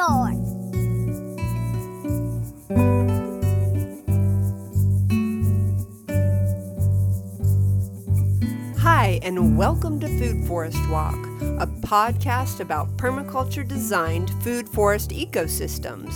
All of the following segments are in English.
forest. Hi, and welcome to Food Forest Walk, a podcast about permaculture-designed food forest ecosystems.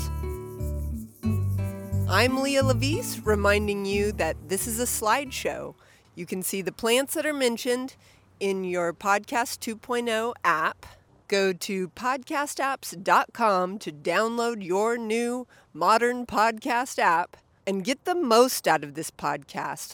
I'm Leah Levice, reminding you that this is a slideshow. You can see the plants that are mentioned in your Podcast 2.0 app. Go to podcastapps.com to download your new modern podcast app and get the most out of this podcast.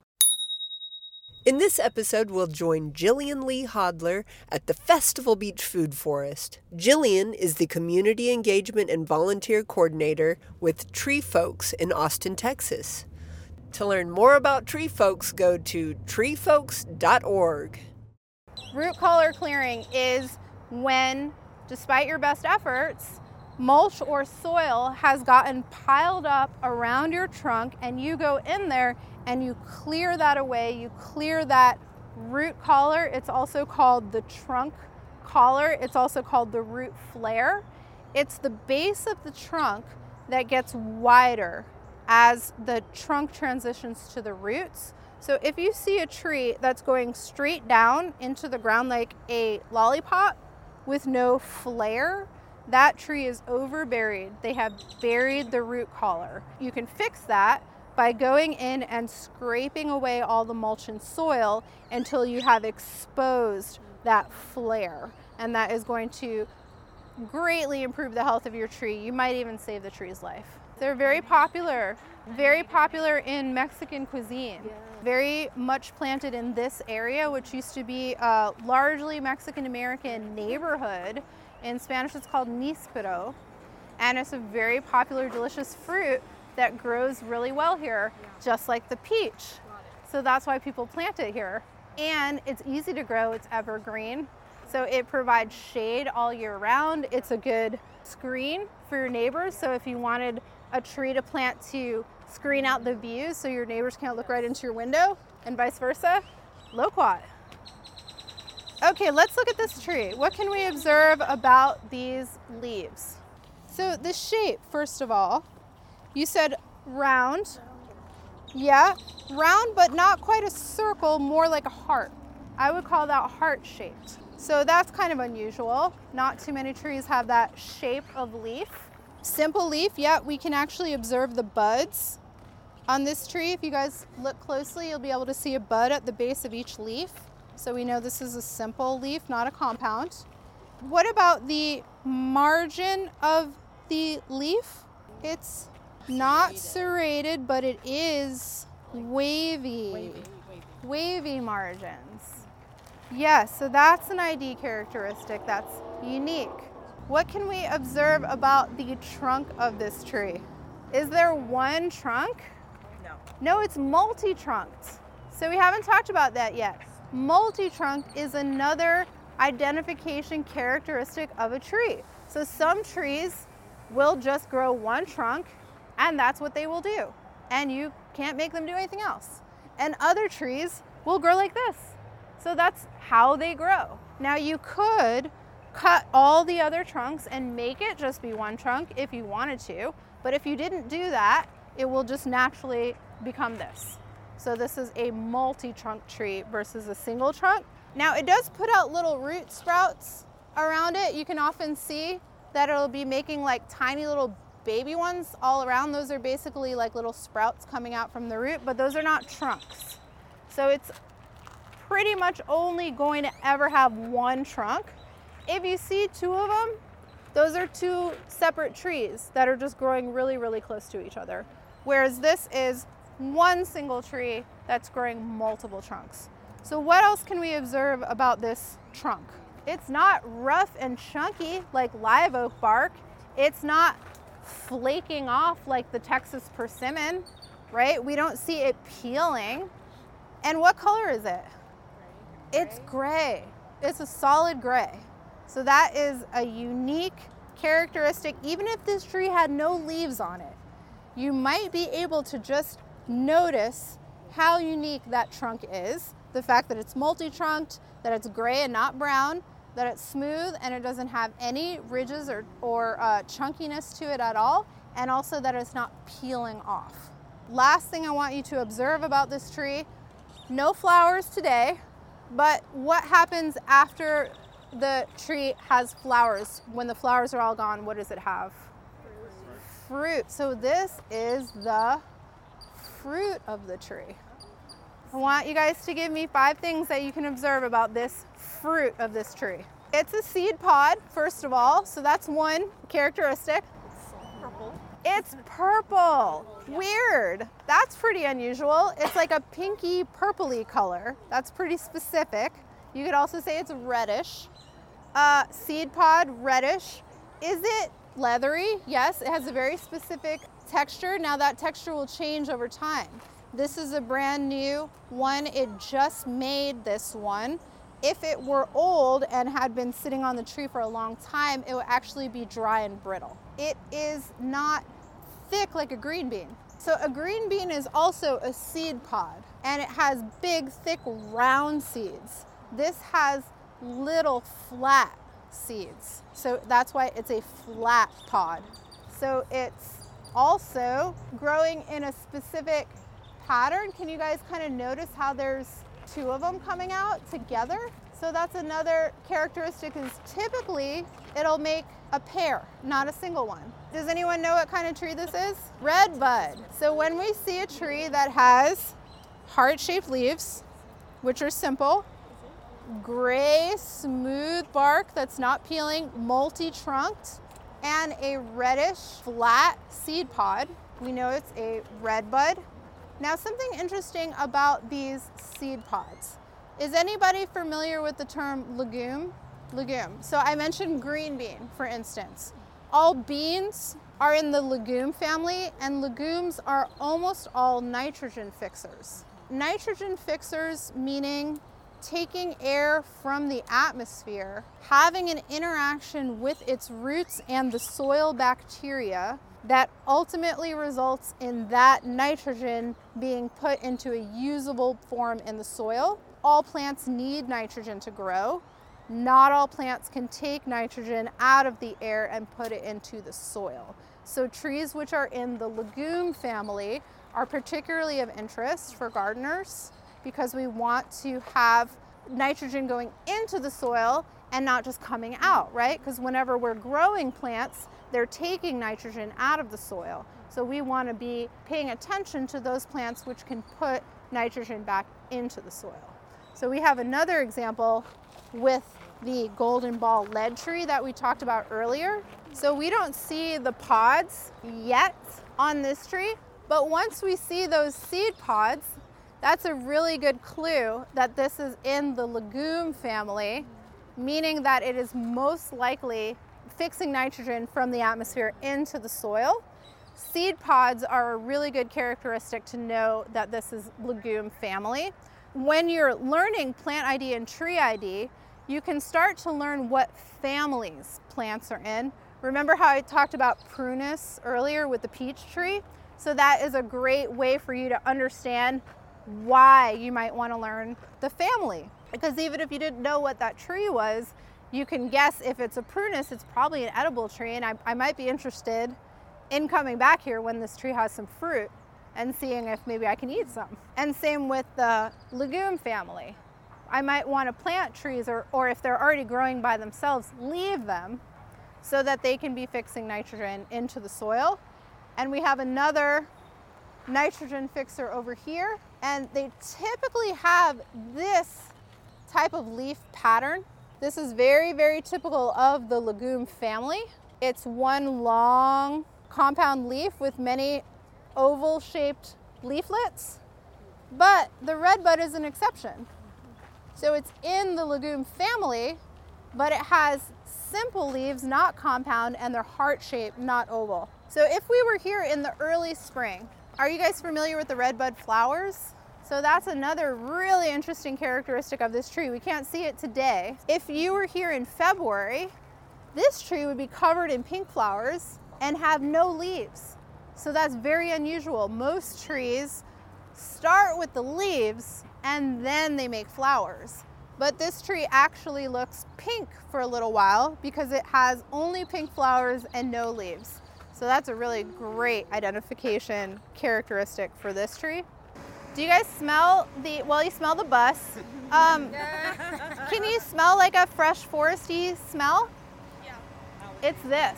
In this episode, we'll join Jillian Lee Hodler at the Festival Beach Food Forest. Jillian is the Community Engagement and Volunteer Coordinator with Tree Folks in Austin, Texas. To learn more about Tree Folks, go to treefolks.org. Root collar clearing is when, despite your best efforts, mulch or soil has gotten piled up around your trunk and you go in there and you clear that away, you clear that root collar. It's also called the trunk collar. It's also called the root flare. It's the base of the trunk that gets wider as the trunk transitions to the roots. So if you see a tree that's going straight down into the ground like a lollipop with no flare, that tree is overburied. They have buried the root collar. You can fix that by going in and scraping away all the mulch and soil until you have exposed that flare. And that is going to greatly improve the health of your tree. You might even save the tree's life. They're very popular in Mexican cuisine. Very much planted in this area, which used to be a largely Mexican-American neighborhood. In Spanish, it's called Níspero. And it's a very popular, delicious fruit that grows really well here, just like the peach. So that's why people plant it here. And it's easy to grow, it's evergreen. So it provides shade all year round. It's a good screen for your neighbors. So if you wanted a tree to plant to screen out the views so your neighbors can't look right into your window and vice versa, loquat. Okay, let's look at this tree. What can we observe about these leaves? So the shape, first of all, you said round. Yeah, round, but not quite a circle, more like a heart. I would call that heart-shaped. So that's kind of unusual. Not too many trees have that shape of leaf. Simple leaf, yeah, we can actually observe the buds on this tree. If you guys look closely, you'll be able to see a bud at the base of each leaf. So we know this is a simple leaf, not a compound. What about the margin of the leaf? It's not serrated, but it is wavy. Wavy margins. Yes, so that's an ID characteristic that's unique. What can we observe about the trunk of this tree? Is there one trunk? No, it's multi-trunked. So we haven't talked about that yet. Multi-trunk is another identification characteristic of a tree. So some trees will just grow one trunk and that's what they will do. And you can't make them do anything else. And other trees will grow like this. So that's how they grow. Now you could cut all the other trunks and make it just be one trunk if you wanted to. But if you didn't do that, it will just naturally become this. So this is a multi-trunk tree versus a single trunk. Now it does put out little root sprouts around it. You can often see that it'll be making like tiny little baby ones all around. Those are basically like little sprouts coming out from the root, but those are not trunks. So it's pretty much only going to ever have one trunk. If you see two of them, those are two separate trees that are just growing really, really close to each other. Whereas this is one single tree that's growing multiple trunks. So what else can we observe about this trunk? It's not rough and chunky like live oak bark. It's not flaking off like the Texas persimmon, right? We don't see it peeling. And what color is it? It's gray. It's a solid gray. So that is a unique characteristic. Even if this tree had no leaves on it, you might be able to just notice how unique that trunk is. The fact that it's multi-trunked, that it's gray and not brown, that it's smooth and it doesn't have any ridges or chunkiness to it at all, and also that it's not peeling off. Last thing I want you to observe about this tree, no flowers today, but what happens after the tree has flowers? When the flowers are all gone, what does it have? Fruit. So this is the fruit of the tree. I want you guys to give me 5 things that you can observe about this fruit of this tree. It's a seed pod, first of all, so that's one characteristic. It's purple. It's purple. Weird. That's pretty unusual. It's like a pinky purpley color. That's pretty specific. You could also say it's reddish. Seed pod, reddish. Is it leathery? Yes, it has a very specific texture. Now that texture will change over time. This is a brand new one. It just made this one. If it were old and had been sitting on the tree for a long time, it would actually be dry and brittle. It is not thick like a green bean. So a green bean is also a seed pod, and it has big, thick, round seeds. This has little flat seeds. So that's why it's a flat pod. So it's also growing in a specific pattern. Can you guys kind of notice how there's 2 of them coming out together? So that's another characteristic, is typically it'll make a pair, not a single one. Does anyone know what kind of tree this is? Red bud. So when we see a tree that has heart-shaped leaves, which are simple, gray, smooth bark that's not peeling, multi-trunked, and a reddish, flat seed pod, we know it's a red bud. Now, something interesting about these seed pods. Is anybody familiar with the term legume? Legume. So I mentioned green bean, for instance. All beans are in the legume family, and legumes are almost all nitrogen fixers. Nitrogen fixers meaning taking air from the atmosphere, having an interaction with its roots and the soil bacteria that ultimately results in that nitrogen being put into a usable form in the soil. All plants need nitrogen to grow. Not all plants can take nitrogen out of the air and put it into the soil. So trees which are in the legume family are particularly of interest for gardeners, because we want to have nitrogen going into the soil and not just coming out, right? Because whenever we're growing plants, they're taking nitrogen out of the soil. So we want to be paying attention to those plants which can put nitrogen back into the soil. So we have another example with the golden ball lead tree that we talked about earlier. So we don't see the pods yet on this tree, but once we see those seed pods, that's a really good clue that this is in the legume family, meaning that it is most likely fixing nitrogen from the atmosphere into the soil. Seed pods are a really good characteristic to know that this is legume family. When you're learning plant ID and tree ID, you can start to learn what families plants are in. Remember how I talked about prunus earlier with the peach tree? So that is a great way for you to understand why you might want to learn the family. Because even if you didn't know what that tree was, you can guess if it's a prunus, it's probably an edible tree, and I might be interested in coming back here when this tree has some fruit and seeing if maybe I can eat some. And same with the legume family. I might want to plant trees, or if they're already growing by themselves, leave them so that they can be fixing nitrogen into the soil. And we have another nitrogen fixer over here, and they typically have this type of leaf pattern. This is very, very typical of the legume family. It's one long compound leaf with many oval-shaped leaflets, but the redbud is an exception. So it's in the legume family, but it has simple leaves, not compound, and they're heart-shaped, not oval. So if we were here in the early spring, are you guys familiar with the redbud flowers? So that's another really interesting characteristic of this tree. We can't see it today. If you were here in February, this tree would be covered in pink flowers and have no leaves. So that's very unusual. Most trees start with the leaves and then they make flowers. But this tree actually looks pink for a little while because it has only pink flowers and no leaves. So that's a really great identification characteristic for this tree. Do you guys smell you smell the bus. Can you smell like a fresh foresty smell? Yeah. It's this.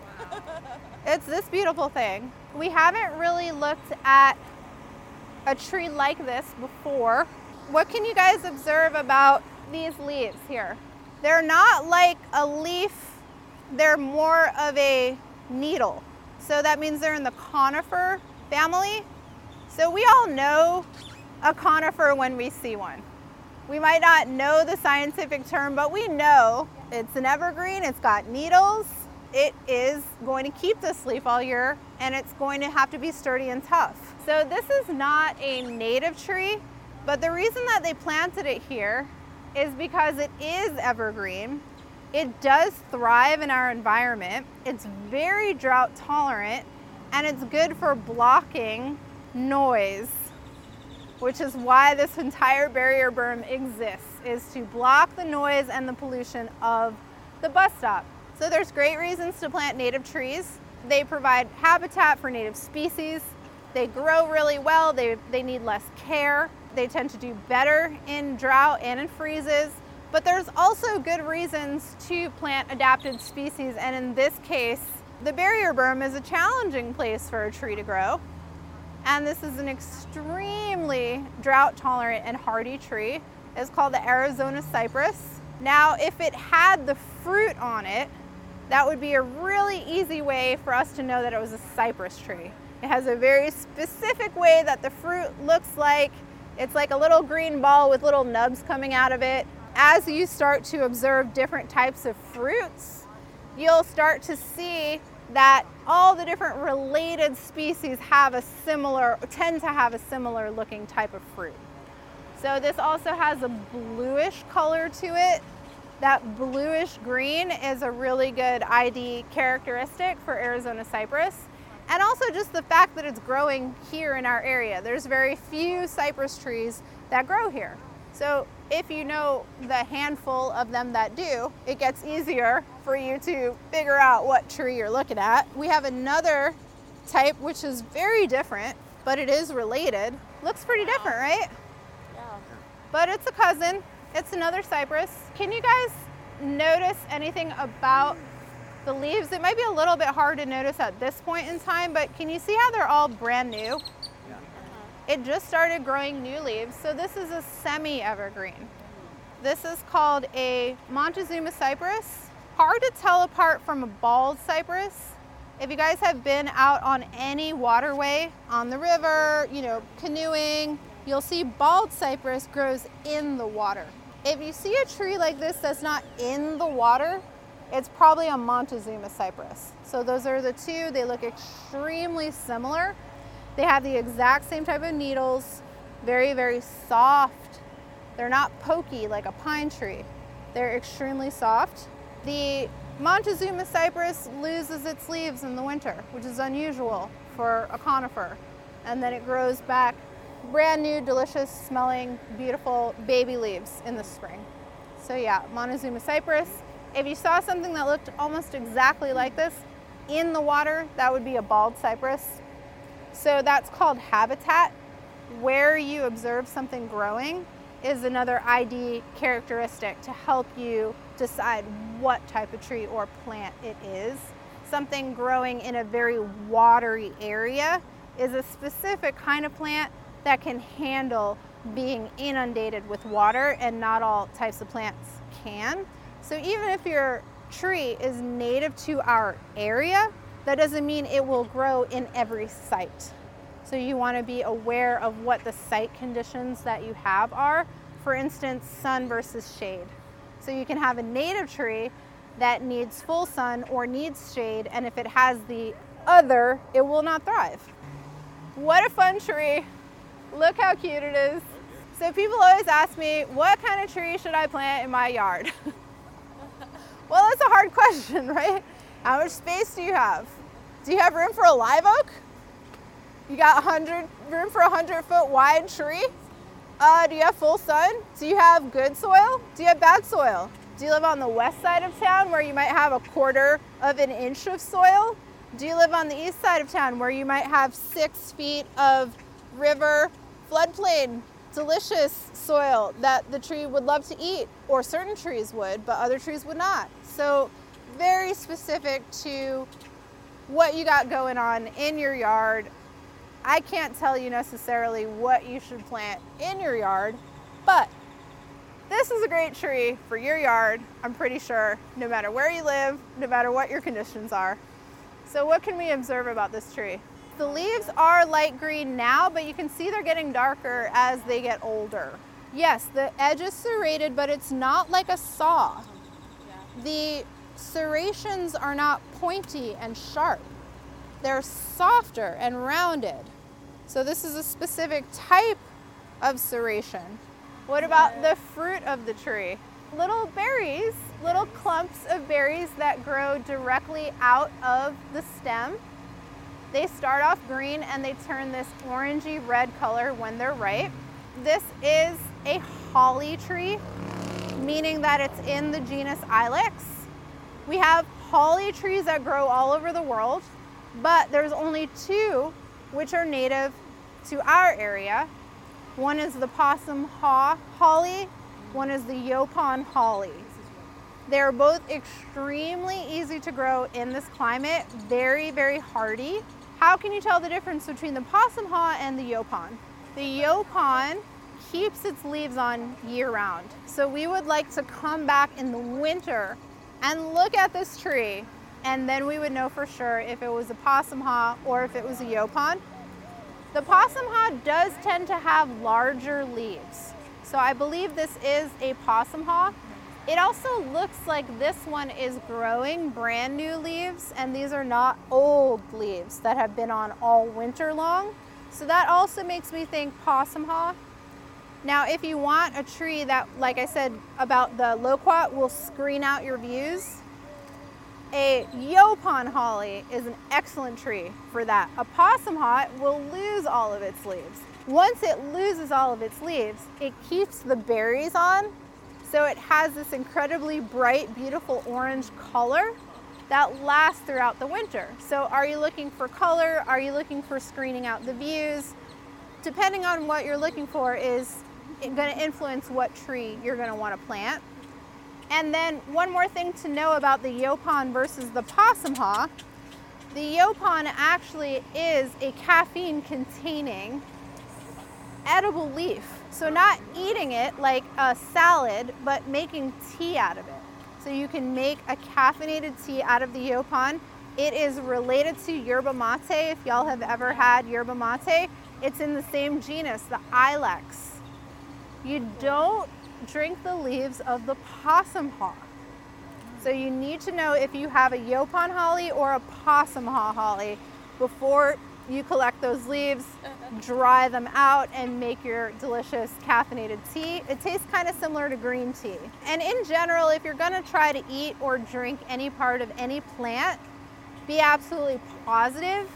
It's this beautiful thing. We haven't really looked at a tree like this before. What can you guys observe about these leaves here? They're not like a leaf, they're more of a needle. So that means they're in the conifer family. So we all know a conifer when we see one. We might not know the scientific term, but we know it's an evergreen, it's got needles, it is going to keep this leaf all year, and it's going to have to be sturdy and tough. So this is not a native tree, but the reason that they planted it here is because it is evergreen. It does thrive in our environment. It's very drought tolerant, and it's good for blocking noise, which is why this entire barrier berm exists, is to block the noise and the pollution of the bus stop. So there's great reasons to plant native trees. They provide habitat for native species. They grow really well. They need less care. They tend to do better in drought and in freezes. But there's also good reasons to plant adapted species. And in this case, the barrier berm is a challenging place for a tree to grow. And this is an extremely drought tolerant and hardy tree. It's called the Arizona cypress. Now, if it had the fruit on it, that would be a really easy way for us to know that it was a cypress tree. It has a very specific way that the fruit looks like. It's like a little green ball with little nubs coming out of it. As you start to observe different types of fruits, you'll start to see that all the different related species tend to have a similar looking type of fruit. So this also has a bluish color to it. That bluish green is a really good ID characteristic for Arizona cypress. And also just the fact that it's growing here in our area. There's very few cypress trees that grow here. So if you know the handful of them that do, it gets easier for you to figure out what tree you're looking at. We have another type which is very different, but it is related. Looks pretty different, right? Yeah. But it's a cousin. It's another cypress. Can you guys notice anything about the leaves? It might be a little bit hard to notice at this point in time, but can you see how they're all brand new? It just started growing new leaves. So this is a semi-evergreen. This is called a Montezuma cypress. Hard to tell apart from a bald cypress. If you guys have been out on any waterway, on the river, canoeing, you'll see bald cypress grows in the water. If you see a tree like this that's not in the water, it's probably a Montezuma cypress. So those are the two. They look extremely similar. They have the exact same type of needles, very, very soft. They're not pokey like a pine tree. They're extremely soft. The Montezuma cypress loses its leaves in the winter, which is unusual for a conifer. And then it grows back brand new, delicious smelling, beautiful baby leaves in the spring. So yeah, Montezuma cypress. If you saw something that looked almost exactly like this in the water, that would be a bald cypress. So that's called habitat. Where you observe something growing is another ID characteristic to help you decide what type of tree or plant it is. Something growing in a very watery area is a specific kind of plant that can handle being inundated with water, and not all types of plants can. So even if your tree is native to our area, that doesn't mean it will grow in every site. So you want to be aware of what the site conditions that you have are. For instance, sun versus shade. So you can have a native tree that needs full sun or needs shade, and if it has the other, it will not thrive. What a fun tree. Look how cute it is. So people always ask me, what kind of tree should I plant in my yard? Well, that's a hard question, right? How much space do you have? Do you have room for a live oak? You got room for a 100-foot wide tree? Do you have full sun? Do you have good soil? Do you have bad soil? Do you live on the west side of town where you might have 1/4 of an inch of soil? Do you live on the east side of town where you might have 6 feet of river floodplain, delicious soil that the tree would love to eat? Or certain trees would, but other trees would not. So very specific to what you got going on in your yard. I can't tell you necessarily what you should plant in your yard, but this is a great tree for your yard, I'm pretty sure, no matter where you live, no matter what your conditions are. So what can we observe about this tree? The leaves are light green now, but you can see they're getting darker as they get older. Yes, the edge is serrated, but it's not like a saw. The serrations are not pointy and sharp. They're softer and rounded. So this is a specific type of serration. What about the fruit of the tree? Little berries, little clumps of berries that grow directly out of the stem. They start off green and they turn this orangey red color when they're ripe. This is a holly tree, meaning that it's in the genus Ilex. We have holly trees that grow all over the world, but there's only 2 which are native to our area. One is the possum haw holly, one is the Yaupon holly. They're both extremely easy to grow in this climate, very, very hardy. How can you tell the difference between the possum haw and the Yaupon? The Yaupon keeps its leaves on year round. So we would like to come back in the winter and look at this tree, and then we would know for sure if it was a possum haw or if it was a Yaupon. The possum haw does tend to have larger leaves. So I believe this is a possum haw. It also looks like this one is growing brand new leaves, and these are not old leaves that have been on all winter long. So that also makes me think possum haw. Now, if you want a tree that, like I said about the loquat, will screen out your views, a Yaupon holly is an excellent tree for that. A possum haw will lose all of its leaves. Once it loses all of its leaves, it keeps the berries on, so it has this incredibly bright, beautiful orange color that lasts throughout the winter. So are you looking for color? Are you looking for screening out the views? Depending on what you're looking for is going to influence what tree you're going to want to plant. And then one more thing to know about the Yaupon versus the possum haw. The Yaupon actually is a caffeine-containing edible leaf. So not eating it like a salad, but making tea out of it. So you can make a caffeinated tea out of the Yaupon. It is related to yerba mate. If y'all have ever had yerba mate, it's in the same genus, the Ilex. You don't drink the leaves of the possum haw. So you need to know if you have a Yaupon holly or a possum haw holly before you collect those leaves, dry them out, and make your delicious caffeinated tea. It tastes kind of similar to green tea. And in general, if you're gonna try to eat or drink any part of any plant, be absolutely positive,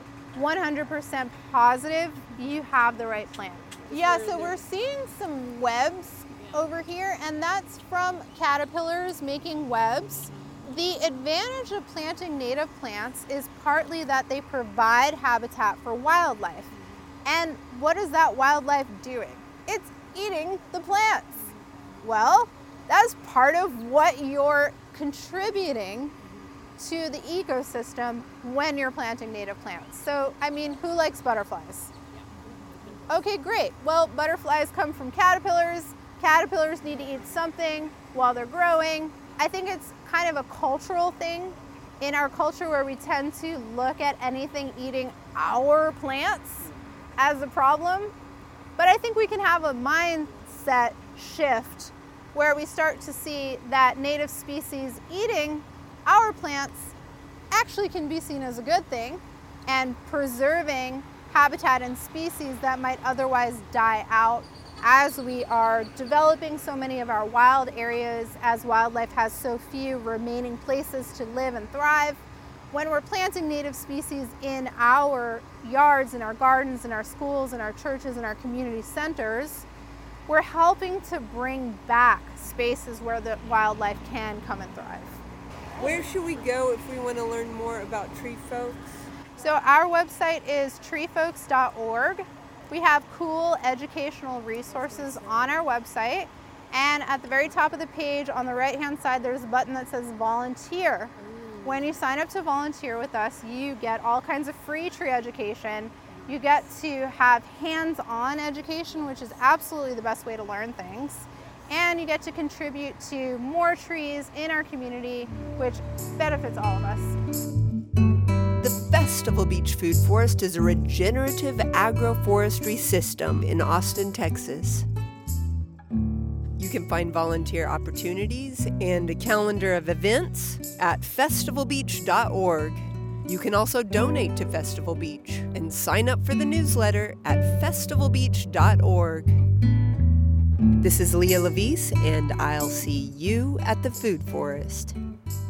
100% positive you have the right plant. Yeah, so we're seeing some webs over here, and that's from caterpillars making webs. The advantage of planting native plants is partly that they provide habitat for wildlife. And what is that wildlife doing? It's eating the plants. Well, that's part of what you're contributing to the ecosystem when you're planting native plants. So, I mean, who likes butterflies? Okay, great. Well, butterflies come from caterpillars. Caterpillars need to eat something while they're growing. I think it's kind of a cultural thing in our culture where we tend to look at anything eating our plants as a problem. But I think we can have a mindset shift where we start to see that native species eating our plants actually can be seen as a good thing, and preserving habitat and species that might otherwise die out as we are developing so many of our wild areas, as wildlife has so few remaining places to live and thrive. When we're planting native species in our yards, in our gardens, in our schools, in our churches, in our community centers, we're helping to bring back spaces where the wildlife can come and thrive. Where should we go if we want to learn more about Tree Folks? So our website is treefolks.org. We have cool educational resources on our website. And at the very top of the page on the right-hand side, there's a button that says volunteer. When you sign up to volunteer with us, you get all kinds of free tree education. You get to have hands-on education, which is absolutely the best way to learn things. And you get to contribute to more trees in our community, which benefits all of us. The Festival Beach Food Forest is a regenerative agroforestry system in Austin, Texas. You can find volunteer opportunities and a calendar of events at festivalbeach.org. You can also donate to Festival Beach and sign up for the newsletter at festivalbeach.org. This is Leah Levice, and I'll see you at the Food Forest.